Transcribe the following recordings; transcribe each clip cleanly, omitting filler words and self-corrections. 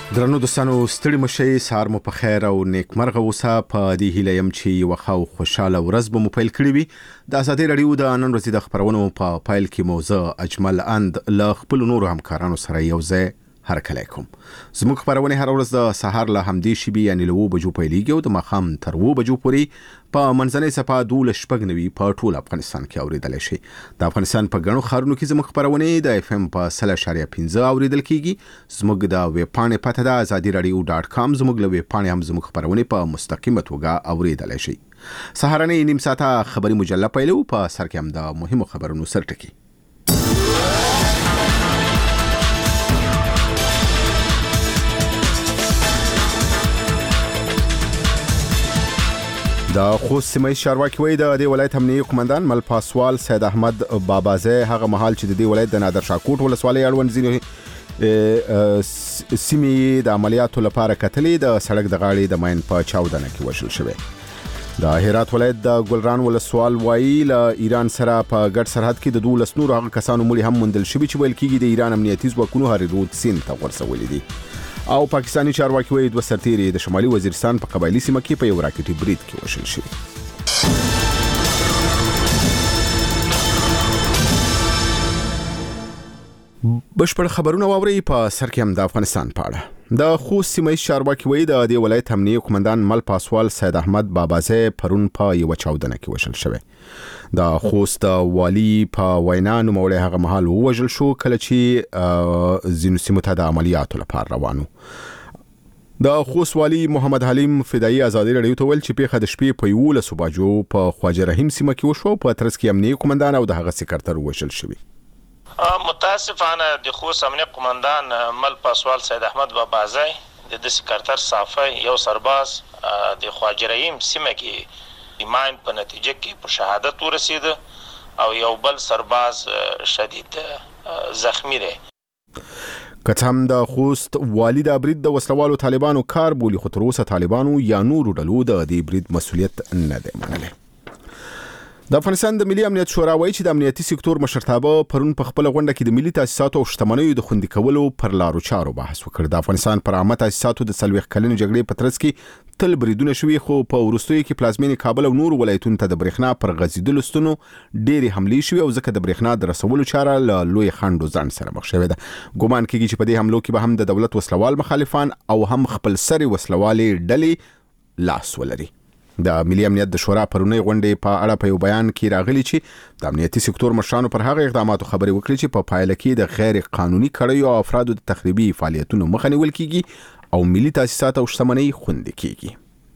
درنو دوستانو ستړي مشي سار مو په خیر او نیک مرغه اوسه په دې هیله يم چې یو خو خوشاله ورځ به مو پیل کړی وي د ازادي رادیو د نن ورځې د خبرونو په فایل کې موضوع اجمل اند ل خپل نور همکارانو سره یو ځای هرکلی کوم. زموږ خبرونه هر ورځ د سهار له همدې شی یعنی له 2 بجو پیلېږي او د ماښام تر 2 بجو پورې په منځنۍ صفه 12 په ټول افغانستان کې اوریدل شي. د افغانستان په غنو خارونو کې زموږ خبرونه د FM په 0.15 اوریدل کیږي. زموږ د ویب پاڼې پته ده azadiradio.com. زموږ له ویب پاڼې هم زموږ خبرونه په مستقیمه توګه اوریدل شي. سهارنۍ نیم ساعته خبري مجله پیلو په سر کې هم د مهمو خبرونو سرټکی. د خوست سیمه چارواکي وایي د دې ولایت امنیتي قومندان مل پاسوال سید احمد بابازه هغه مهال چې د دې ولایت د نادر شاه کوټ ولسوالۍ اړوند ځینې سیمې د عملیاتو لپاره کتلې د سړک د غاړې د ماین په چاودنه کې وشل شوی. د هرات ولایت د ګلران ولسوال وایي له ایران سره په ګډ سرحد کې د 12 نور هغه کسانو مړي هم موندل شوي چې ویل کېږي د ایران امنیتي ځواکونو هری رود سیند ته ورسولي دي. او پاکستانی چارواکي وایي 2 سرتیري د شمالي وزیرستان په قبایلی سیمه کې په یو راکټي برید کې وشل شوی. بشپړ خبرونه واوري په سر کې هم د افغانستان په اړه. د خوست سیمه چارواکي وایي د دې ولایت امنیتي قومندان مل پاسوال سید احمد بابازه پرون په یو چاودنه کې وشل شوی. د خوست والی په وینا نوموړی هغه مهال ووژل شو کله چې ځینو سیمو ته د عملیاتو لپاره روانو. د خوست والی محمد حلیم فدایی ازادي رادیو ته ویل چې پیښه د شپې په 11 بجو په خواجه رحیم سیمه کې وشو. په ترڅ کې امنیتي قومندان او د هغه سکرټر وژل شوی. متاسفانه د خوست امنیتي قومندان مل پاسوال سید احمد بابازه د سکرټر صافی یو سرباز د خواجه رحیم سیمه کې ماین په نتیجه کې په شهادت ورسید او یو بل سرباز شدید زخمی دی. کتم د خوست والی د برید د وسلوالو طالبانو کار بولی خو تر اوسه طالبانو یا نور ډلو د دې برید مسولیت نه دی منلی. د افغانستان د ملي امنیت شورا وایي چې د امنیتي سکتور مشرتابه پرون په خپل غونډه کې د ملي تاسیساتو او شتمنیو د خوندي کولو پر لارو چارو بحث وکړ. د افغانستان پر عامه تاسیساتو د 40 کلنې جګړې په ترڅ کې تل بریدونه شوي خو په وروستیو کې پلازمینې کابل او نور ولایتونو ته د برېښنا پر غځېدلو ستونو ډېرې حملې شوي او ځکه د برېښنا د رسولو چاره له لوی خنډ ځان سره مخ شوې ده. ګومان کېږي چې په دې حملو کې به هم د دولت وسلوال مخالفان او هم خپل سري وسلوالې ډلې لاس ولري. د ملي امنیت د شورا پرونی غونډې په اړه په یو بیان کې راغلي چې د امنیتي سکتور مشرانو پر هغه اقداماتو خبرې وکړي چې په پایله کې د غیر قانوني کړیو او افرادو د تخریبي فعالیتونو مخه نیول کیږي او ملي تاسیسات او شتمنۍ خوندي کیږي.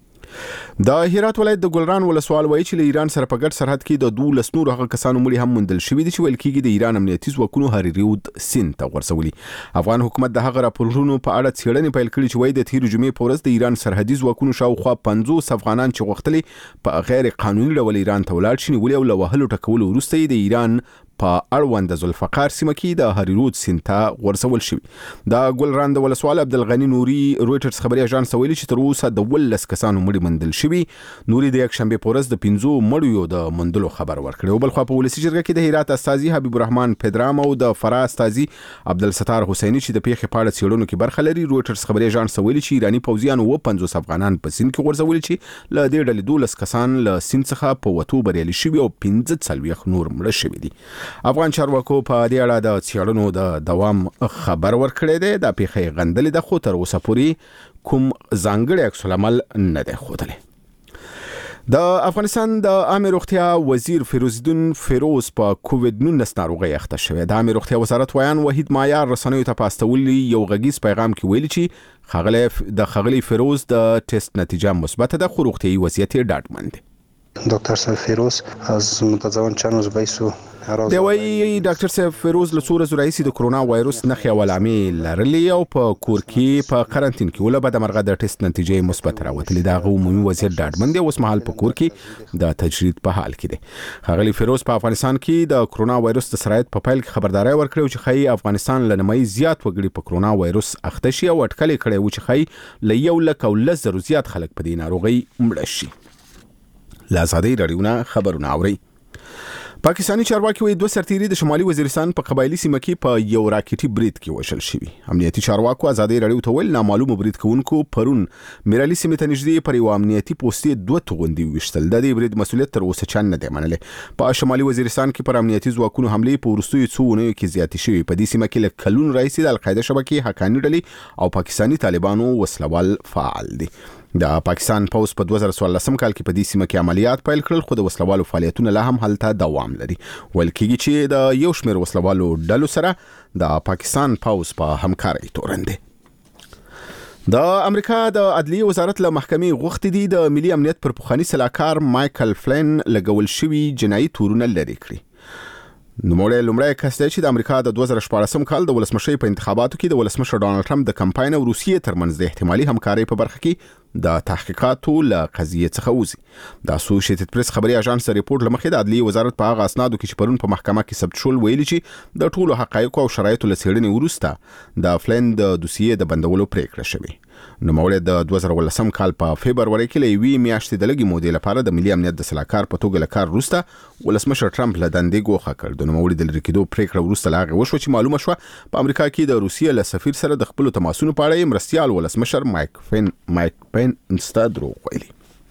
د هرات ولایت د ګلران ولسوال وایي چې له ایران سره په ګډ سرحد کې د 12 نور هغه کسانو مړي هم موندل شوي دي چې ویل کېږي د ایران امنیتي ځواکونو هری رود سیند ته ورسولي. افغان حکومت د هغه راپورونو په اړه څېړنې پیل کړې چې وایي د تیر جمعې په ورځ د ایران سرحدي ځواکونو شاوخوا 50 افغانان چې غوښتلي په غیر قانوني ډول ایران ته ولاړ شي نیولي او له وهلو ټکولو وروسته د ایران په اړوند د ذوالفقار سیمه کې د هری رود سیند ته ورسول شوی. د ګلران د ولسوال عبدالغنی نوري رويټرز خبري اژانس ویلي چې تر اوسه د 12 کسانو مړي موندل شوي. نوري د یک شنبه په ورځ د 15 مړیو د موندلو خبر ورکړ. او بل خو په ولسی جرګه کې د هرات استاذي حبیب الرحمن پدرام او د فرا استاذي عبدالستار حسینی چې د پیښې په اړه څېړنو کې برخه لري رويټرز خبري اژانس ویلي چې ایرانی پوځیان و 50 افغانان په سیند کې ورزول چې له دې ډلې 12 کسان له سیند څخه په وټو بریالي شوي او 15 نور مړه شوي دي. افغان چارواکو په دې اړه د څېړنو د دوام خبر ورکړی دی. د پیښې غندلې ده خو تر اوسه پورې کوم ځانګړی عکس العمل نه دی ښودلی. د افغانستان د عامه روغتیا وزیر فیروزالدین فیروز په کووډ-19 ناروغۍ اخته شوی. د عامه روغتیا وزارت ویان وحید معیار رسنیو ته پاستولي یو غږیز پیغام کې ویلي چې خغلی فیروز د ټیسټ نتیجه مثبت ده خو روغتیايي وضعیت یې ډاډمن دی. دکتر صاحب فیروز از متضمن چند روز بایسو دی وایي ډاکټر صاحب فیروز له څو ورځو راهیسې د کرونا وایروس نښې او علامې لرلې او په کور کې په قرنټین کې وله بده مرغه د ټیسټ نتیجې مثبت راوتلې. د هغه عمومي وضعیت ډاډمن دی. اوس مهال په کور کې د تجرید په حال کې دی. ښاغلي فیروز په افغانستان کې د کرونا وایروس د سرایت په پیل کې خبرداري ورکړې چې خی افغانستان له نمای زیات وګړي په کرونا وایروس اخته شي او اټکل کړي و چې خی له 1,10,000 زیات خلک په دې ناروغي مړه شي. له ازادي رادیو نه خبرونه اوري. پاکستاني چارواکي وایي 2 سرتیري د شمالي وزیرستان په قبایلی سیمه کې په یو راکټي برید کې وشل شوي. امنیتي چارواکو ازادي رادیو ته ویل نامعلوم برید کوونکو پرون میرالي سیمه ته نږدې پر یو امنیتي پوستې 2 توغندي وشتل. د دې برید مسؤلیت تر اوسه چا نه دی منلی. په شمالي وزیرستان کې پر امنیتي ځواکونو حمله په وروستیو څو اونیو کې زیاتې شوې. په دې سیمه کې له کلونو راهیسې د القاعده شبکې حقاني ډلې او پاکستاني طالبانو وسلوال فعال دي. د پاکستان پوز په 2014 کال کې په دې سیمه کې عملیات پیل کړل، خو د وسلوالو فعالیتونه لا هم هلته دوام لري. ویل کېږي چې د یو شمېر وسلوالو ډلو سره د پاکستان پوز په همکارۍ تورن دي. د امریکا د عدلیه وزارت له محکمې غوښتي دي د ملي امنیت پر پخواني سلاکار مایکل فلین لګول شوي جنایي تورونه لرې کړي. نوموړی لومړی کس دی چې د امریکا د 2014 کال د ولسمشۍ په انتخاباتو کې د ولسمشر ډانلډ ټرمپ د کمپاین او روسیې ترمنځ د احتمالي همکارۍ په برخه کې د تحقیقاتو له قضیې څخه وځي. د اسوسییټډ پریس خبري اژانس د ریپورت لمخې د عدلیه وزارت په هغه اسنادو کې چې پرون په محکمه کې ثبت شول ویلي چې د ټولو حقایقو او شرایطو له څېړنې وروسته د فلین د دوسیې د بندولو پریکړه شوې. نوموړی د 2018 کال په فبرवरी کې له یوې میاشتې د لږې مودې لپاره د ملي امنیت د سلاکار په توګه له کار وروسته ولسمشر ټرمپ له دندې ګوښه کړ. د نوموړي د لرې کېدو پریکړه وروسته له هغې وشوه چې معلومه شوه په امریکا کې د روسیې له سفیر سره د خپلو تماسونو په اړه مرستیال ولسمشر مایک پینس ته دروغ ویلي.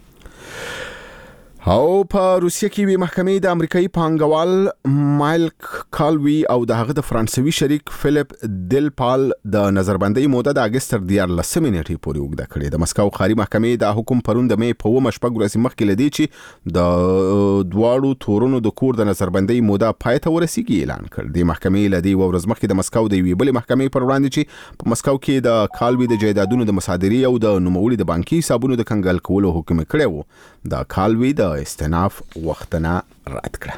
او په روسیه کې وی محکمې د امریکایي پانګوال مایلک کالوی او د هغه د فرانسوي شریک فلیپ دل پال د نظربندۍ موده د اگست تر 14 نیټې پورې اوږده کړې. د مسکو ښاري محکمې دا حکم پرون د مې په 9 شپږ ورځې مخکې لدی چې د دواړو تورونو د کور د نظربندۍ موده پای ته ورسیږي اعلان کړ. د محکمې لدی ورځ مخکې د مسکو د یوې بلې محکمې پر وړاندې چې په مسکو کې د کالوی د جایدادونو د مصادرې او د نوموړي د بانکي حسابونو د کنګال کولو حکم کړی و. د کالوی د استناف وختنه رد کړه.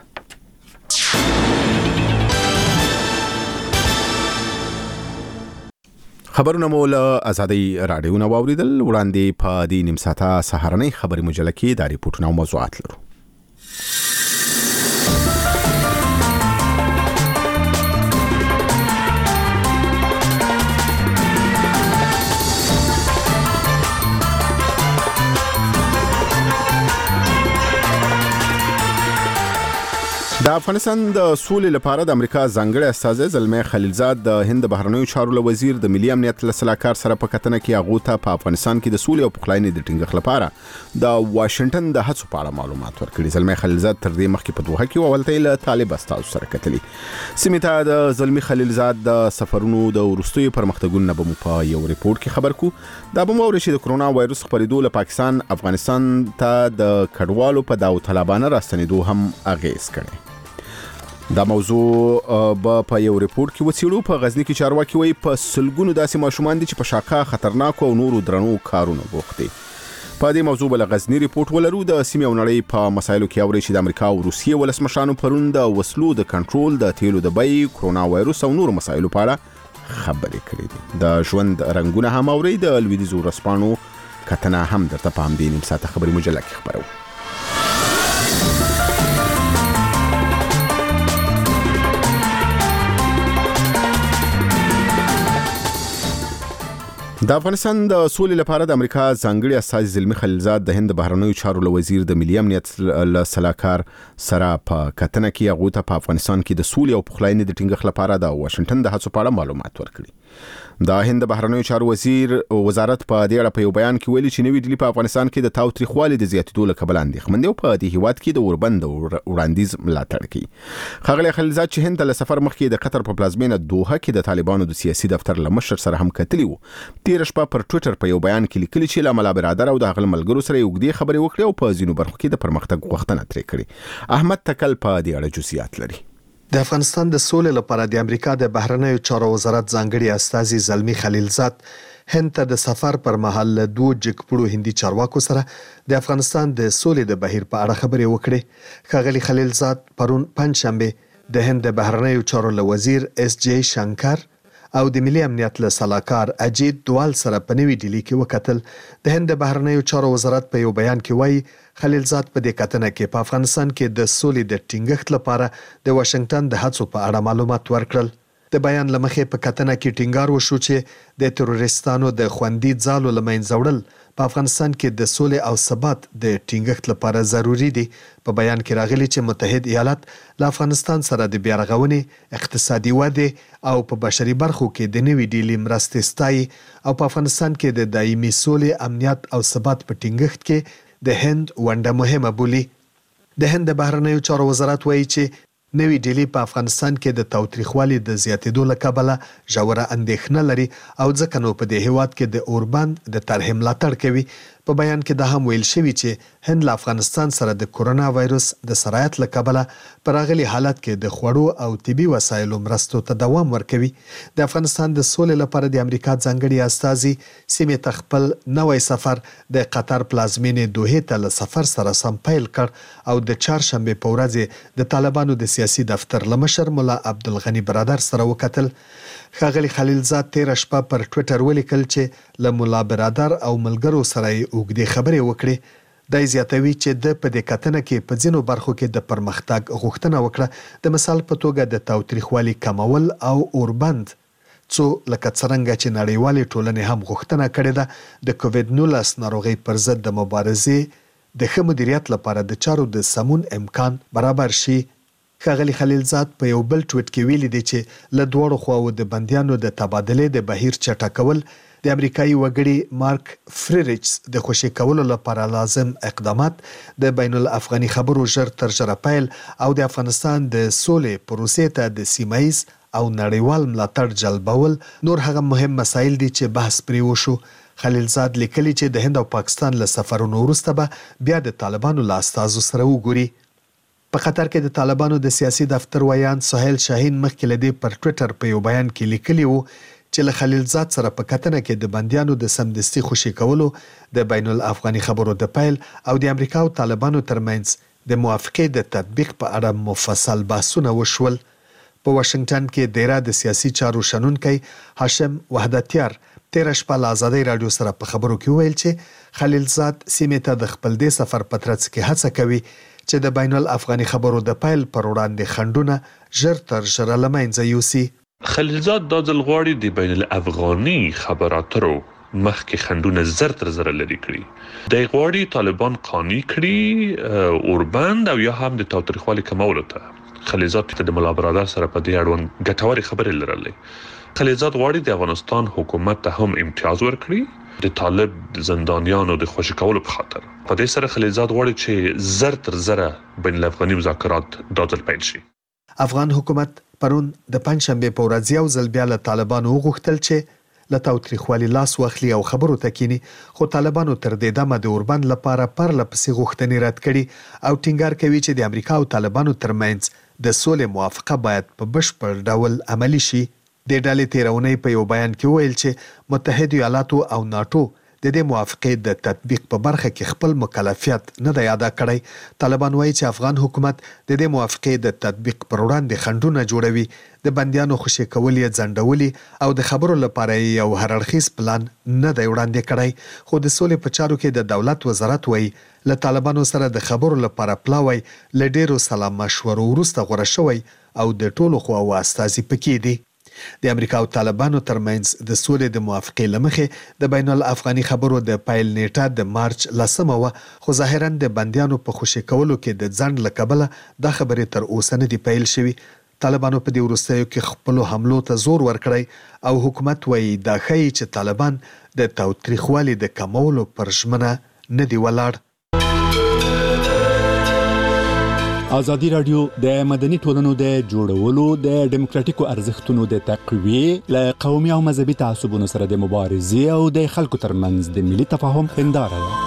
خبرونه مو له ازادي رادیو نه واوریدل. وړاندې په دې نیم ساعته سهارنۍ خبري مجله کې د ریپورتونو او موضوعات لرو. د افغانستان د سولې لپاره د امریکا ځانګړي استازی زلمی خلیلزاد د هند بهرنیو چارو له وزیر د ملي امنیت له سلاکار سره په کتنه کې هغه ته په افغانستان کې د سولې او پخلاینې د ټینګښت لپاره د واشنگټن د هڅو په اړه معلومات ورکړي. زلمی خلیلزاد تر دې مخکې په دوحه کې اولته له طالب استازو سره کتلي. سیمه ته د زلمی خلیلزاد د سفرونو د ورستیو پرمختګونو نه به په یو ریپورت کې خبر کو. دا به مو ورشي د کرونا وایروس خپرېدو له پاکستان افغانستان ته د کډوالو په داوطلبانه راستنېدو هم اغیز کړي. دا موضوع په یو ریپورت کې وڅېړو. په غزنی کې چارواکي وایي په سلګونو داسې ماشومان دي چې په شاقه خطرناکو او نورو درنو کارونو بوخت دي. په دې موضوع بل غزنی ریپورت ولرو. د سیمې او نړۍ په مسایلو کې اوري چې د امریکا او روسیې ولسمشرانو پرون د وسلو د کنټرول، د تیلو د بیې، کرونا وایروس او نورو مسایلو په اړه خبرې کړې دي. د ژوند رنګونه هم اوري. د لویدیځو ورځپاڼو کتنه هم درته په همدې نیم ساعته خبري مجله کې خبرو. د افغانستان د سولې لپاره د امریکا ځانګړي استازی زلمی خلیلزاد د هند بهرنیو چارو له وزیر د ملي امنیت له سلاکار سره په کتنه کې هغه ته په افغانستان کې د سولې او پخلاینې د ټینګښت لپاره د واشنگټن د هڅو په اړه معلومات ورکړي. د هند بهرنیو چارو وزارت په دې اړه په یو بیان کې ویلي چې نوې ډلې په افغانستان کې د تاوتریخوالي د زیاتېدو له کبله اندېښمن دي او په دې هیواد کې د اوربند وړاندیز ملاتړ کوي. ښاغلی خلیلزاد چې هند ته له سفر مخکې د قطر په پلازمینه دوحه کې د طالبانو د سیاسي دفتر له مشر سره هم کتلي وو. تېره شپه پر ټویټر په یو بیان کې لیکلي چې له ملا برادر او د هغه ملګرو سره یې اوږدې خبرې وکړې او په ځینو برخو کې د پرمختګ غوښتنه ترې کړې. احمد تکل په دې اړه جزئیات لري. د افغانستان د سولې لپاره د امریکا د بهرنیو چارو وزارت ځانګړي استازي زلمی خلیلزاد هند ته د سفر پر مهال له 2 جګپړو هندي چارواکو سره د افغانستان د سولې د بهیر په اړه خبرې وکړې. ښاغلي خلیلزاد پرون پنځشنبه د هند د بهرنیو چارو له وزیر اس جی شنکر او د ملي امنیت له سلاکار اجیت دوال سره په نوې ډیلي کې وکتل. د هند د بهرنیو چارو وزارت په یو بیان کې وایي خلیلزاد په دې کتنه کې په افغانستان کې د سولې د ټینګښت لپاره د واشنگټن د هڅو په اړه معلومات ورکړل. د بیان لمخې په کتنه کې ټینګار وشو چې د تروریستانو د خوندي ځالو له منځه وړل په افغانستان کې د سولې او ثبات د ټینګښت لپاره ضروری دي. په بیان کې راغلي چې متحد ایالات له افغانستان سره د بیا رغونې, اقتصادي ودې او په بشري برخو کې د نوې ډیلې مرستې ستایي او په افغانستان کې د دایمي سولې, امنیت او ثبات په ټینګښت کې د هند ونډه مهمه بولي. د هند د بهرنیو چارو وزارت وایي چې نوې ډیلې په افغانستان کې د تاوتریخوالي د زیاتېدو له کبله ژوره اندېښنه لري او ځکه نو په دې هیواد کې د اوربند د طرحې ملاتړ کوي. په بیان کې دا هم ویل شوي چې هند له افغانستان سره د کورونا وایروس د سرایت له کبله په راغلي حالت کې د خوړو او طبي وسایلو مرستو ته دوام ورکوي. د افغانستان د سولې لپاره د امریکا ځانګړي استازي سیمې ته خپل نوی سفر د قطر پلازمینې دوحې ته له سفر سره سم پیل کړ او د چهارشنبې په ورځ د طالبانو د سیاسي دفتر له مشر ملا عبدالغني برادر سره وکتل. ښاغلي خلیلزاد تېره شپه پر ټویټر ولیکل چې له ملا برادر او ملګرو سره یې اوږدې خبرې وکړې. دی زیاتوي چې د په دې کتنه کې په ځینو برخو کې د پرمختګ غوښتنه وکړه. د مثال په توګه د تاوتریخوالي کمول او اوربند, څو لکه څرنګه چې نړیوالې ټولنې هم غوښتنه کړې ده د کووډ-19 ناروغۍ پر ضد د مبارزې د ښه مدیریت لپاره د چارو د سمون امکان برابر شي. ښاغلي خلیلزاد په یو بل ټویټ کې ویلي دی چې له دواړو خواو د بندیانو د تبادلې د بهیر چټکول د امریکایي وګړي مارک فریریچز د خوشي کولو لپاره لازم اقدامات, د بین الافغاني خبرو ژر تر ژره پیل او د افغانستان د سولې پروسې ته د سیمایز او نړیوال ملاتړ جلبول نور هغه مهم مسایل دي چې بحث پرې وشو. خلیلزاد لیکلي چې د هند او پاکستان له سفرونو وروسته به بیا د طالبانو له استازو سره وګوري. په قطر کې د طالبانو د سیاسي دفتر ویان سهیل شاهین مخکې له دې پر ټویټر په یو بیان کې لیکلي وو چې له خلیلزاد سره په کتنه کې د بندیانو د سمدستي خوشي کولو, د بین الافغاني خبرو د پیل او د امریکا او طالبانو ترمنځ د موافقې د تطبیق په اړه مفصل بحثونه وشول. په واشنگټن کې د د سیاسي چارو شنونکی هاشم وحدتیار تېره شپه له ازادۍ راډیو سره په خبرو کې ویل چې خلیلزاد سیمې ته د خپل دې سفر په ترڅ کې هڅه کوي چې د بین الافغاني خبرو د پیل پر وړاندې خنډونه ژر تر ژره له منځه یوسي. خلیلزاد دا ځل غواړي د بین الافغاني خبراتو مخکې خنډونه زر تر زره لري کړي. د غواړي طالبان قانع کړي اوربند او یا هم د تاوتریخوالي کمولو ته. خلیلزاد د ملا برادر سره په دې اړوند ګټورې خبرې لرلې. خلیلزاد غواړي د افغانستان حکومت ته هم امتیاز ورکړي د طالب زندانیانو د خوشي کولو په خاطر. په دې سره خلیلزاد غواړي چې زر تر زره بین الافغاني مذاکرات دا ځل پیل شي. افغان حکومت پرون د پنځشنبې په ورځ یو ځل بیا له طالبانو وغوښتل چې له تاوتریخوالي لاس واخلي او خبرو ته کینی, خو طالبانو تر دې دمه د اوربند لپاره پرله پسې غوښتنې رد کړي او ټینګار کوي چې د امریکا او طالبانو ترمنځ د سولې موافقه باید په بشپړ ډول عملی شي. د ډلې تیرونې په یو بیان کې ویل چې متحد ایالاتو او ناتو د دې موافقې د تطبیق په برخه کې خپل مکلفیت نه دی ادا کړی. طالبان وایي چې افغان حکومت د دې موافقې د تطبیق پر وړاندې خنډونه جوړوي, د بندیانو خوشي کول یې ځنډولي او د خبرو لپاره یو هرړخیز پلان نه دی وړاندې کړی. خو د سولې په چارو کې د دولت وزارت وایي له طالبانو سره د خبرو لپاره پلاوی له ډیرو سلا مشورو وروسته غوړه شوی او د ټولو خواو استازي پکې دي. د امریکا او طالبانو ترمنځ د سولې د موافقې لمخې د بین الافغاني خبرو د پیل نیټه د مارچ 10 و, خو ظاهرا د بندیانو په خوشي کولو کې د ځنډ له کبله دا خبرې تر اوسه نه دي پیل شوي. طالبانو په دې وروستیو کې خپل حملو ته زور ورکړی او حکومت وایي دا ښیي چې طالبان د تاوتریخوالي د کمولو پر ژمنه نه دی ولاړ. ازادي رادیو د مدني ټولنو د جوړولو د ډیموکراتیکو ارزښتونو د تقویې له قومي او مذهبي تعصبونو سره د مبارزې او د خلکو ترمنځ د ملي تفاهم هنداره ده.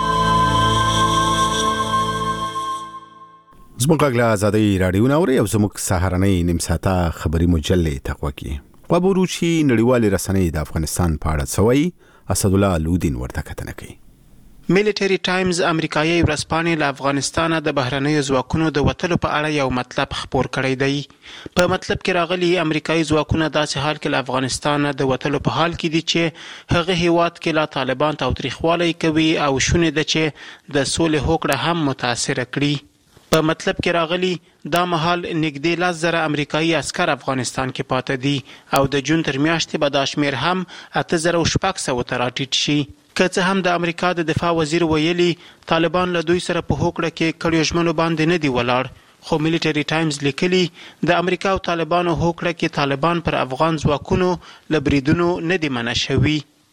زموږ غږ له ازادي رادیو نوري او زموږ سهارنۍ نیم ساعته خبري مجلې تقوا کی وبروچی نړیوال رسنۍ د افغانستان په اړه سوي اسد الله الودین ورته کتنه کوي. ملټری ټایمز امریکایي ورځپاڼې له افغانستان د بهرنیو ځواکونو د وټلو په اړه یو مطلب خبر کړی دی. په مطلب کې راغلي امریکایي ځواکونه داسې حال کې له افغانستان د وټلو په حال کې دي چې هغه هیواد کې لا طالبان تاوتریخوالی کوي او شونه ده چې د سولې هوکړه هم متاثر کړي. په مطلب کې راغلي دا مهال نږدې 10,000 امریکایي عسكر افغانستان کې پاتې دي او د جون تر میاشتې به دا شمیر هم 8600 ته راټیټ شي. که څه هم د امریکا د دفاع وزیر ویلي طالبان له دوی سره په هوکړه کې کړیو ژمنو باندې نه دی ولاړ، خو ملیټری ټایمز لیکلي د امریکا او طالبانو هوکړه کې طالبان پر افغان ځواکونو له بریدونو نه دي منع شوي.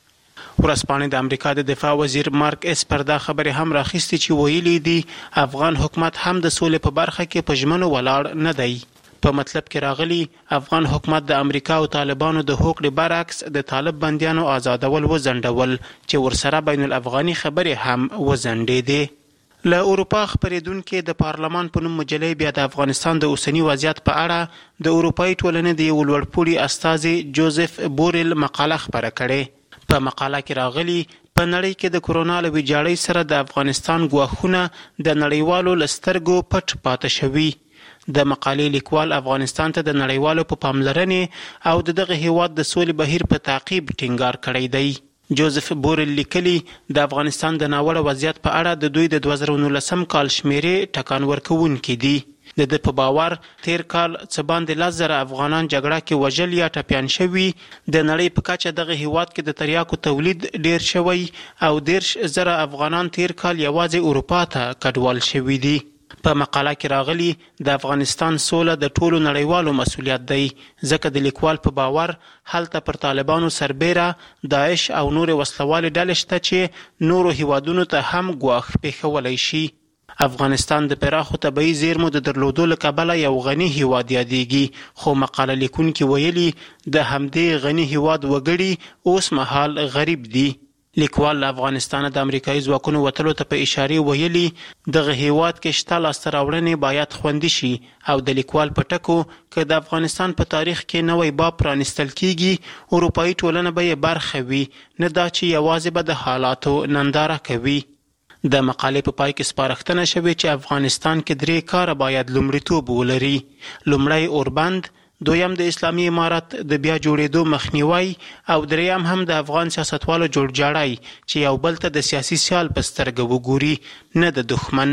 ورځپاڼې د امریکا د دفاع وزیر مارک اسپر دا خبرې هم راخیستې چې ویلي دي افغان حکومت هم د سولې په برخه کې په ژمنو ولاړ نه دی. په مطلب کې راغلي افغان حکومت د امریکا او طالبانو د هوکړې برعکس د طالب بندیانو آزادول وځنډول چې ورسره بین الافغاني خبرې هم وځنډېدې. له اروپا خپرېدونکې د پارلمان په نوم مجلې بیا د افغانستان د اوسني وضعیت په اړه د اروپایي ټولنې د یو لوړپوړي استازي جوزف بوریل مقاله خپره کړې. په مقاله کې راغلي په نړۍ کې د کورونا له ویجاړۍ سره د افغانستان ګواښونه د نړیوالو له سترګو پټ پاتې شوي. د مقالې لیکوال افغانستان ته د نړیوالو په پاملرنې او د دغه هیواد د سولې بهیر په تعقیب ټینګار کړی دی. جوزف بوریل لیکلي د افغانستان د ناوړه وضعیت په اړه د دوی د 2019 کال شمیرې ټکان ورکوونکې دي. د ده په باور تیر کال څه باندې 10,000 افغانان جګړه کې وژل یا ټپیان شوي. د نړۍ په کچه دغه هیواد کې د تریاکو تولید ډیر شوی او 10,000 افغانان تیر کال یوازې اروپا ته کډوال شوي دي. په مقاله کې راغلي د افغانستان سوله د ټولو نړیوالو مسؤلیت دی، ځکه د لیکوال په باور هلته پر طالبانو سربیره داعش او نورې وسلوالې ډلې شته چې نورو هیوادونو ته هم ګواښ پیښولی شي. افغانستان د پراخو طبیعي زیرمو د درلودو له کبله یو غني هیواد یادېږي، خو مقاله لیکونکي ویلي د همدې غني هیواد وګړي اوس مهال غریب دي. لیکوال له افغانستانه د امریکایي ځواکونو وتلو ته په اشارې ویلي دغه هیواد کې شته لاسته راوړنې باید خوندي شي او د لیکوال په ټکو که د افغانستان په تاریخ کې نوی باب پرانیستل کیږي اروپایي ټولنه به یې برخه وي، نه دا چې یوازې به د حالاتو ننداره کوي. د مقالې په پای کې سپارښتنه شوې چې افغانستان کې 3 کاره باید لومړیتوب ولري. لومړی اوربند، دویم د اسلامي امارت د بیا جوړېدو مخنیوی او دریم هم د افغان سیاستوالو جوړجاړی چې یو بل ته د سیاسي سیال په سترګه وګوري، نه د دښمن.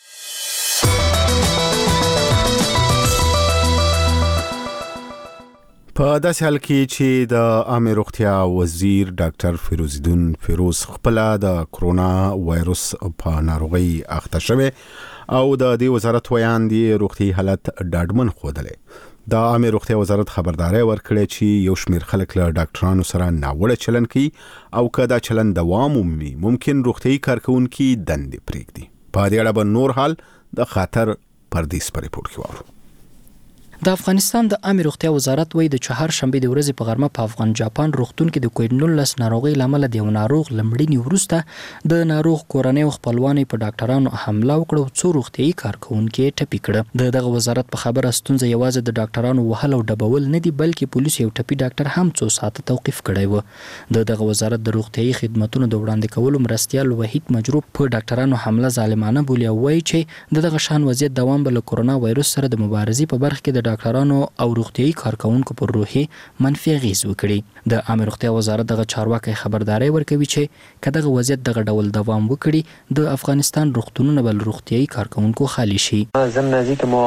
په داسې حال کې چې د عامه روغتیا وزیر ډاکټر فیروزالدین فیروز خپل د کرونا وایروس په ناروغي اخته شوی او د دې وزارت ویان دی روغتي حالت ډاډمن خوده. د عامه روغتیا وزارت خبرداري ورکړه چې یو شمېر خلک له ډاکټرانو سره ناوړه چلن کوي او که دا چلن دوام ومومي ممکن روغتي کارکونکي دندې پرېږدي. په دې اړه به نور حال د خاطر پردیس په ریپورت کې وارو. د افغانستان د عامه روغتیا وزارت وایي د چهارشنبه د ورځې په غرمه په افغان جاپان روغتون کې د کووډ-19 ناروغي لامل د یو ناروغ لمړینی وروسته د ناروغ کورنۍ او خپلوانو په ډاکټرانو حمله وکړه او څو روغتيایي کارکونکو ټپي کړه. دغه وزارت په خبره ستونزه یوازې د ډاکټرانو وهل او ډبول نه دي بلکې پولیس یو ټپي ډاکټر هم څو ساعت توقيف کړی و. دغه وزارت د روغتيایي خدماتو د وړاندې کولو مرستيال وحید مجروب په ډاکټرانو حمله ظالمانه بولی او وایي چې دغه شان وضعیت دوام بل کرونا وایروس سره د مبارزې په برخه کې د ډاکټرانو او روغتيایي کارکونکو پر روحي منفي اغیز وکړي. د عامه روغتیا وزارت دغه چارواکي خبرداري ورکوي چې کداغه وضعیت دغه ډول دوام وکړي د افغانستان روغتونونو بل روغتيایي کارکونکو خالی شي. زموږ ما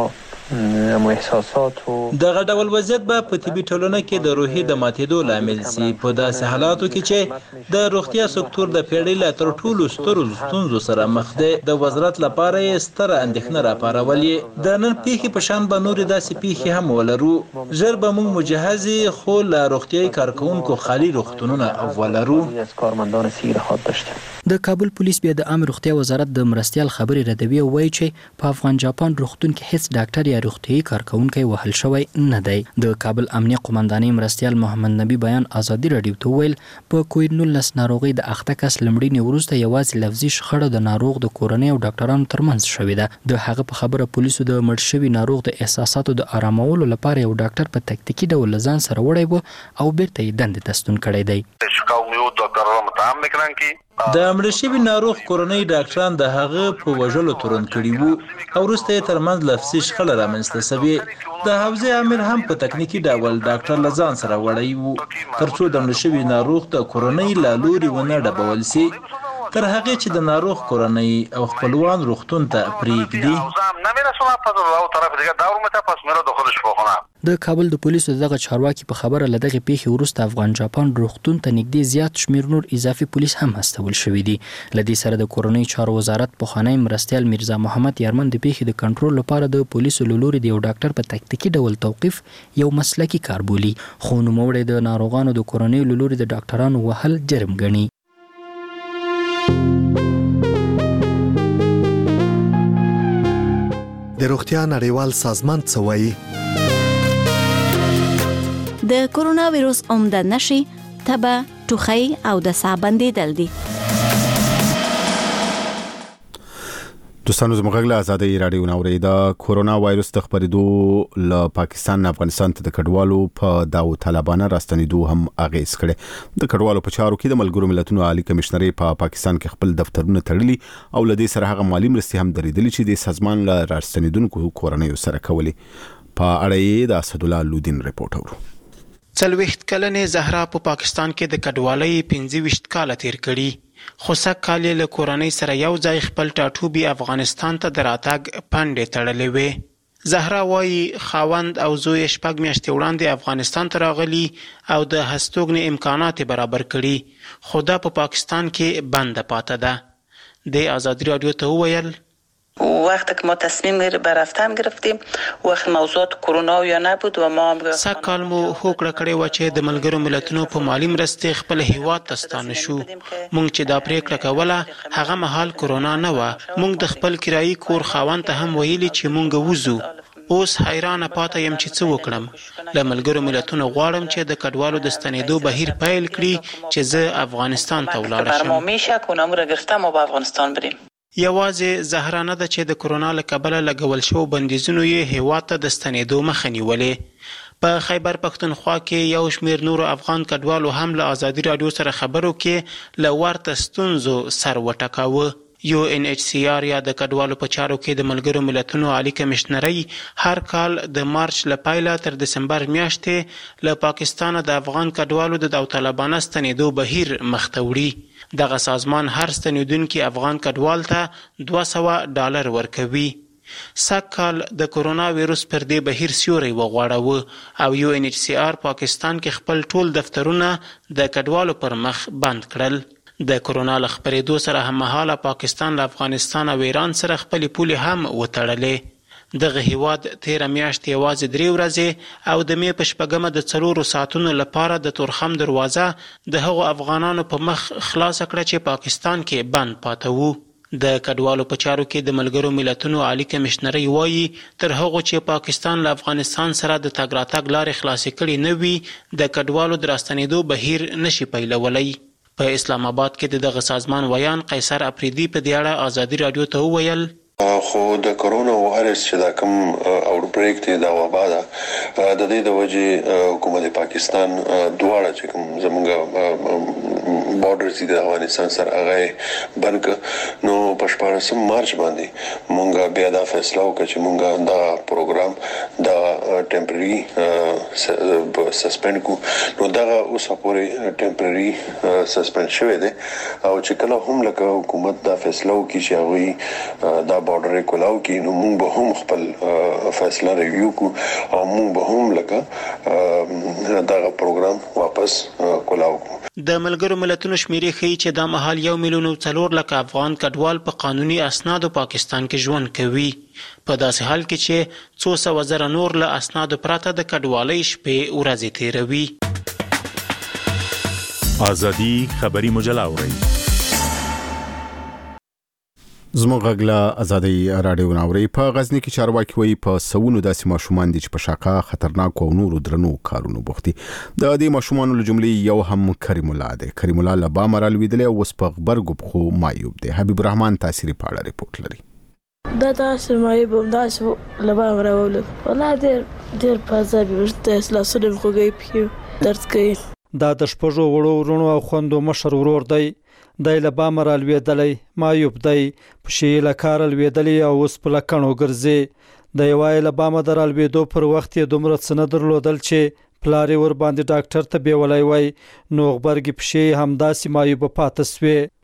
دغه ډول وضعیت به په طبي ټولنه کې د روحي د ماتېدو لامل شي. په داسې حالاتو کې چې د روغتیا سکتور د پیړۍ له تر ټولو سترو ستونزو سره مخ دی، د وزارت لپاره یې ستره اندېښنه راپارولې. د نن پیښې په شان به نورې داسې پیښې هم ولرو. ژر به موږ مجهزې خو له روغتیایي کارکونکو خالي روغتونونه ولرو. د کابل پولیس بیا د عامه روغتیا وزارت د مرستيال خبري ردوي او وایي چې په افغان جاپان روغتون کې هیڅ ډاکټر یا روغتيایي کارکونکو وهل شوی نه دی. د کابل امنیه قومندانۍ مرستيال محمد نبی بیان ازادي رادیو ته ویل په کووډ-19 ناروغي د اخته کس لمړینی وروسته یوازې لفظي شخړه د ناروغ د کورنۍ او ډاکټرانو ترمنځ شوې ده. د هغه په خبره پولیسو د مړ شوی ناروغ د احساساتو د آرامولو لپاره یو ډاکټر په تکتیکی ډول ځان سره وړي وو او بیرته یې دندې ته ستون کړی دی. د مړ شوي ناروغ کورنۍ ډاکټران د هغه په وژلو تورن کړي وو او وروسته یې ترمنځ لفظي شخړه رامنځته شوې. د حوزې امیر هم په تکنیکی ډول ډاکټر له ځان سره وړی وو ترڅو د مړ شوي ناروغ د کورنۍ له لوري ونه ډبول شي. تر هغه چې د ناروغ کورنۍ او خپلوان روغتون ته پریږدي. د کابل د پولیسو دغه چارواکي په خبره لدغه پیښې وروسته افغان جاپان روغتون ته نږدې زیات شمیر نور اضافي پولیس هم استول شوی دي. لدې سره د کورنۍ چارو وزارت پخوانی مرستیال میرزا محمد یارمن د پیښې د کنټرول لپاره د پولیسو له لوري د یو ډاکټر په تکتیکي ډول توقیف یو مسلکي کار بولي، خو نوموړی د ناروغانو د کورنۍ له لوري د ډاکټرانو وهل جرم ګڼي. د روغتیا نړیوال سازمان څه وایي؟ د کورونا ویروس عمده نشي تبه، ټوخی او د ساه بندیدل دي. دوستانو زموږ غږ له آزادۍ رادیو ناوري د کورونا وایروس د خپرېدو له پاکستان افغانستان ته د کډوالو په داو طالبانه راستنېدو هم اغیز کړي. د کډوالو په چارو کې د ملګرو ملتونو عالی کمشنري په پاکستان کې خپل دفترونه تړلي او لدې سره هغه مالی مرستې هم درېدلې چې د سازمان له راستنېدونکو کورنۍ سره کولې. په اړه یې د اسد الله لودین رپورټ اورو. 40 کلنې زهرا په پاکستان کې د کډوالۍ 25 کال تیر کړي، خو سږ کال له کورنۍ سره یو ځای خپل ټاټوبي افغانستان ته د راتګ پاندې تړلې وې. زهرا وایي خاوند او زوی 6 میاشتې وړاندې افغانستان ته راغلي او د هستوګنې امکانات برابر کړي، خو دا په پاکستان کې بنده پاته ده. د آزادی رادیو ته وویل وقتی که ما تصمیم به رفتن گرفتیم وقت موضوعات کرونا یا نبود و ما هم سږ کال مو هوکړه کړې وه چې د ملګرو ملتونو په مالی مرستې خپل هیواد ته ستانه شو. موږ چې دا پریکړه کوله هغه مهال کرونا نه وه. موږ د خپل کرایي کور خاوند ته هم ویلي چې موږ وځو. اوس حیرانه پاته یم چې څه وکړم. له ملګرو ملتونو غواړم چې د کډوالو د ستنېدو بهیر پیل کړي چې زه افغانستان ته ولاړ شم. یوازې زهرا نه ده چې د کرونا له کبله لګول شو بندیزونو یې هیواد ته د ستنېدو مخه نیولې. په خیبر پښتونخوا کې یو شمیر نورو افغان کډوالو هم له آزادي رادیو سره خبرو کې له ورته ستونزو سر وټکاوه. UNHCR یا د کډوالو په چارو کې د ملګرو ملتونو عالی کمشنري هر کال د مارچ له پیله تر دسمبر میاشتې له پاکستان د افغان کډوالو د داوطلبانه ستنېدو بهیر مخته وړي. دغه سازمان هر ستنېدونکي افغان کډوال ته $200 ورکوي. سږ کال د کورونا ویروس پر دې بهیر سیوری وغوړاوه او UNHCR پاکستان کې خپل ټول دفترونه د کډوالو پر مخ بند کړل. د کورونا له خپرېدو سره هممهاله پاکستان له افغانستان او ایران سره خپلې پولې هم وتړلې. دغه هیواد تیره میاشت یوازې 3 ورځې او د مې په 4 د 4 ساعتونو لپاره د تورخم دروازه د هغو افغانانو په مخ خلاص کړه چې پاکستان کې بند پاته وو. د کډوالو په چارو کې د ملګرو ملتونو عالی کمشنري وایي تر هغو چې پاکستان له افغانستان سره د تګ راتګ لارې خلاصې کړي نه وي د کډوالو د راستنېدو بهیر نشي پیلولی. په اسلام آباد کې د دغه سازمان ویان قیصر افریدي په دې اړه آزادي رادیو ته وویل خو د کرونا وایرس چې دا کوم اوټبریک دی دا وبا ده د دې د وجې حکومت پاکستان دواړه چې کوم زموږ بارډرز دي د افغانستان سره هغه بند نو په 14 مارچ باندې مونږه بیا دا فیصله وکړه چې مونږه دا پروګرام دا ټمپرري سسپند کو نو دا اوس پورې ټمپرري سسپند شوی دی او چې کله هم لکه حکومت دا فیصله وکړي چې هغه دا بارډر کولاو کې نو موږ به هم خپل فیصله ریویو کو او موږ به هم لکه دا پروګرام واپس کولاو کو. د ملګرو ملتونو شمیرې ښیي چې دا مهال 1,400,000 افغان کډوال په قانوني اسنادو پاکستان کې ژوند کوي. په داسې حال کې چې 200,000 نور له اسنادو پرته د کډوالۍ شپې ورځې تیروي. آزادي خبري مجله اوري. زموږ غږ له آزادۍ رادیو ناوري. په غزني کې چارواکي وایي په سوونو داسې ماشومان دي چې په شاقه خطرناک او نورو درنو کارونو بوخت دي. د دې ماشومانو له جملې یو هم کریم الله دی. کریم الله له بامه رالوېدلی او اوس په غبرګو پښو معیوب دی. حبیب الرحمن تاثیري په اړه رپورټ لري. دا تاسو معیوب هم داسې له بامه راولد والله ډېر په عذاب ورته لاسونه مې خوږی پښې درد کوي. دا د شپږو وړو ورونو او خوندو مشر ورور دی. دی له بامه رالوېدلی معیوب دی. پښې له کاره لوېدلې او اوس په لکڼو ګرځي. د یوای له بامه د رالوېدو پر وخت یې دومره څه نه درلودل چې پلار یې ور باندې ډاکټر ته بیولی وای نو غبرګې پښې همداسې معیوبه پاته سوې.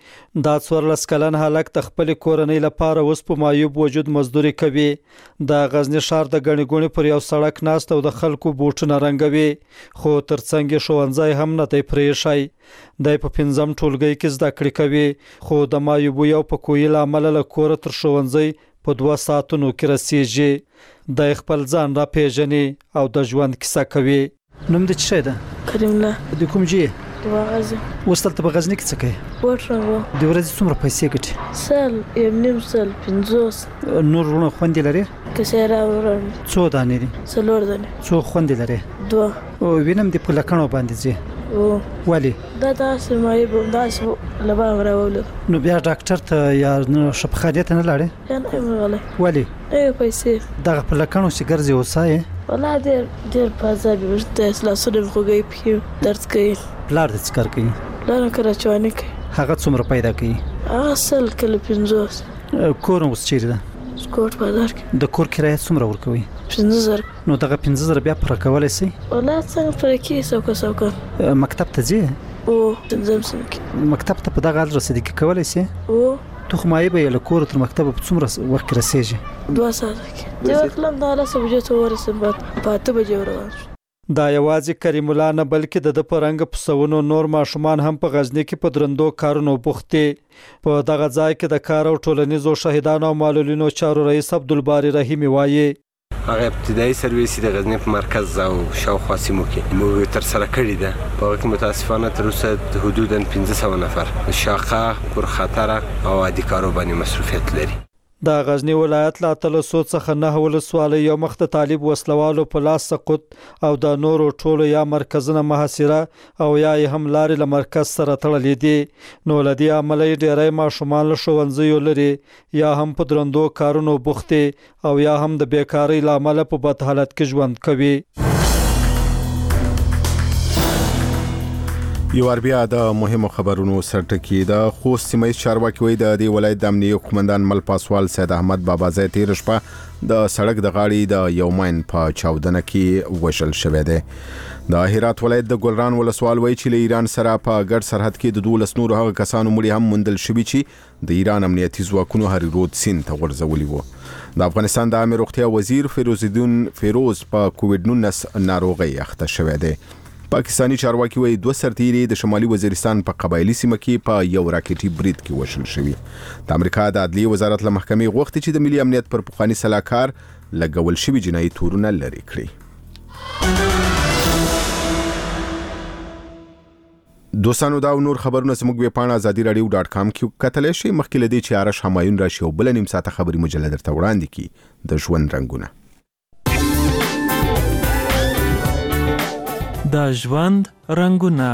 دا 14 کلن هلک د خپل کورنۍ لپاره اوس په معیوب وجود مزدوري کوي. د غزنی ښار د غنی ګونی پر یو سړک ناست او د خلکو بوټونه رنګوي، خو ترڅنګ ښوونځی هم نه دی پرېښی. د په 5م ټولګي کې زده کړې کوي، خو د معیوب یو په کوی لامل له کور تر ښوونځي په 2 ساعتونو کې رسیږي. د خپل ځان را پیژني او د ژوند کیسه کوي. نوم د چا ده؟ کریم الله. د کوم ځای؟ غزنی. اوس دلته په غزنی کې څه کوي؟ بوټ رنګوم. د ورځې څومره پیسې ګټي؟ سل، یو نیم سل، 50. نور ورونه خوندې لري؟ کسیرا ورونه. څو دانې دي؟ 4 دانې. څو خوندې لري؟ 2. او وینم د په لکڼو باندې ځي. ولی؟ دا تاسو ما یې بم تاسو لبا راولل. نو بیا ډاکټر ته یا شفاخانه ته نه لاړې؟ یا نه غلې. ولی؟ نه پیسې. دا په لکڼو چې ګرځي وسایې؟ والله ډېر پازابي ورته اسلاسونه خوګي پیو درس کوي. پلار دې څه کار کوي؟ پلار کراچواني کوي. هغه څومره پیدا کوي؟ اصل کله 50. کور اوس چیرې ده؟ سکوټ بازار کې. د کور کرایه څومره ورکوي؟ 50,000. نو دغه 50,000 بیا پر کولای شي؟ والله څنګه پر کې څوک مکتب ته ځي؟ او تنظیم سم مکتب ته په دغه حال رسیدي کې کولای شي؟ او تو خو مایې به له کور تر مکتب په څومره وخت رسیږي؟ 2 ساعت کې. دا خپل د 8 بجې ته ورسېم، په 8 بجې روان شو. دا یوازې کریم الله نه بلکې د پرنګ پسونو نور ماشومان هم په غزنی کې په درندو کارونو بوخت دي. په دغه ځای کې د کار او ټولنیزو شهیدانو او معلولینو چارو رئیس عبدالباری رحیمی وایي هغه ابتدایي سرویس د غزنی په مرکز او شاوخوا سیمو کې موږ تر سره کړی ده. په هغه کې متاسفانه تر اوسه حدوداً 1500 نفر شاقه پر خطر او عادي کارو باندې مصروفیت لري. د غزنی ولایت لا تلسو څخه 9 ولسوالۍ یو مخ د طالب وسلوالو په لاس سقوط او د نورو ټولو یا مرکزونه محاصره او یا هم لارې له مرکز سره تړلې دي. نو لدی عملي ډیری ماشومان له ښوونځیو لري یا هم په درندو کارونو بوخت او یا هم د بیکاری لامل په بد حالت کې ژوند کوي. یو بیا د مهمو خبرونو سرټکی د خوست سیمه چارواکي وای د ولایت د امنیه قومندان مل پاسوال سید احمد بابازی تیر شپه د سړک د غاړې د یو ماین په چاودنه کې وشل شوی دی. د هرات ولایت د ګلران ولسوال وای چې له ایران سره په ګډ سرحد کې د 12 نورو هغه کسانو مړي هم موندل شوي چې د ایران امنیتي ځواکونو هری رود سیند ته غورځولي وو. د افغانستان د عامه روغتیا وزیر فیروز په کووډ-19 ناروغي اخته شوی دی. پاکستانی چارواکي وایي 2 سرتیري د شمالي وزیرستان په قبایلی سیمه کې په یو راکټي برید کې وشل شوی. د امریکا د عدلیه وزارت له محکمې غوښتي چې د ملي امنیت پر پخوانی سلاکار لګول شوی جنایي تورونه لري کړي. دوستانو دا نور خبرونه زموږ ویب پاڼه azadi-radio.com کې کتلی شئ. مخکې له دې چې آرش همایون راشي او بل نیم ساعته خبري مجله درته وړاندې کړي د ژوند رنګونه. د ژوند رنګونه.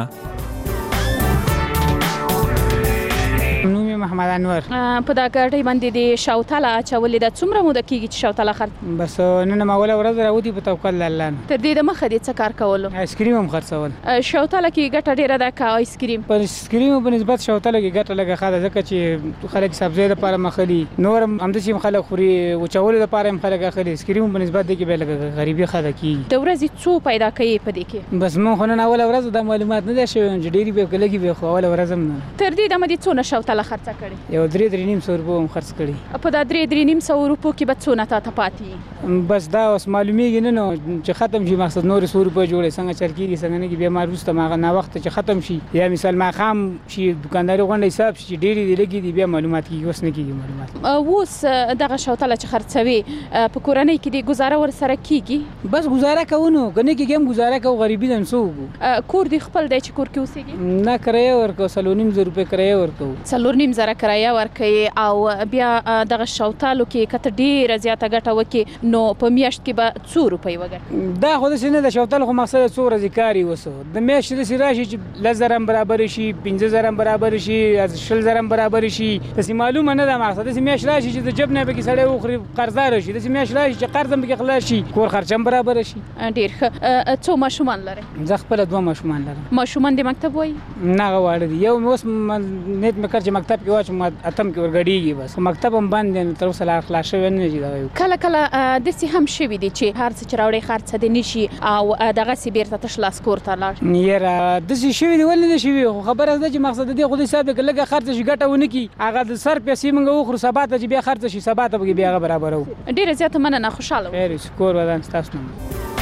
محمد انور په دا ګاډي باندې د شاوتاله اچولې د څومره موده کېږي چې شاوتاله خرڅ؟ بس نن موله ورځ راوتی په توکل الله. تر دې د مخه دې څه کار کولو؟ آیس کریم هم خرڅول. شاوتاله کې ګټه ډیره ده کا آیس کریم؟ پر آیس کریم په نسبت شاوتاله کې ګټه لګه خاله ځکه چې خلک سبزی لپاره مخلي نور هم د چې خلک خوري او چول لپاره هم خلک اخلي. آیس کریم په نسبت د کې به لګه غریبي خاله کی. د ورځې څو پیدا کوي په دې کې؟ بس مون خو نن اوله ورځ د معلومات نه ده شوی چې ډیری به کلګي به خو اوله ورځ هم نه. تر دې د مدي څونه شاوتاله خرڅ کړي؟ یو 3.5 روپو هم خرڅ کړي. په دا 3.5 روپو کې به څونه تا پاتې؟ بس دا اوس معلومیږي نه چې ختم شي مقصد نور 100 روپو جوړي څنګه چل کیږي څنګه نه کې به ما روسته ما نه وخت چې ختم شي یا مثال ما خام شي دکانداري غونډه حساب شي ډېری دی لګي دی بیا معلومات کیږي اوس نه کیږي معلومات. اوس دغه شاوتاله چې خرڅوي په کورنۍ کې د گزاره ور سره کیږي؟ بس گزاره کوونو کنه کې هم گزاره کو غریبی دن سو کور دی خپل دی چې کور کې اوسېږي؟ نه کرایه ورکو 3.5 روپے کرایه ورکو. 3.5 کرایه ورکوي او بیا دغه شاوتالو کې کته ډیره زیاته ګټه وکي نو په میاشت کې به 2 روپۍ وګټي. دا خو د سینه د شاوتالو خو مقصد 2 ورځې کاری وسو د میاشت د سراشي چې 1000 برابر شي 15000 برابر شي 10000 برابر شي د معلومه نه ده مقصد د میاشت راشي چې د جب نه به کې سړی وخري قرضدار شي د میاشت راشي چې قرض هم کې خلاص شي کور خرچم برابر شي. ډیر ښه. څو ماشومان لري؟ زه خپل 2 ماشومان لرم. ماشومان د مکتب وای؟ نه غواړي یو اوس نیت مکر چې مکتب کې چې اتم کې ورګډیږي بس مکتب هم بند دي تر اوسه لا خلاص شوی نه دي. کله کله د سي هم شوی دي چې هر څه چراوړي خرڅ دي نشي او دغه سی بیرته تشلاس کور ته لاړ. یره د سي شوی دی ولې نشي خبره ده چې مقصد دې خو دې حساب کې لګه خرڅ شي ګټه ونه کی هغه د سر پیسې موږ وخرو سبا ته چې بیا خرڅ شي سبا ته بیا برابرو. ډیره زیاته مننه خوشاله. خیر شکر ودان تاسو.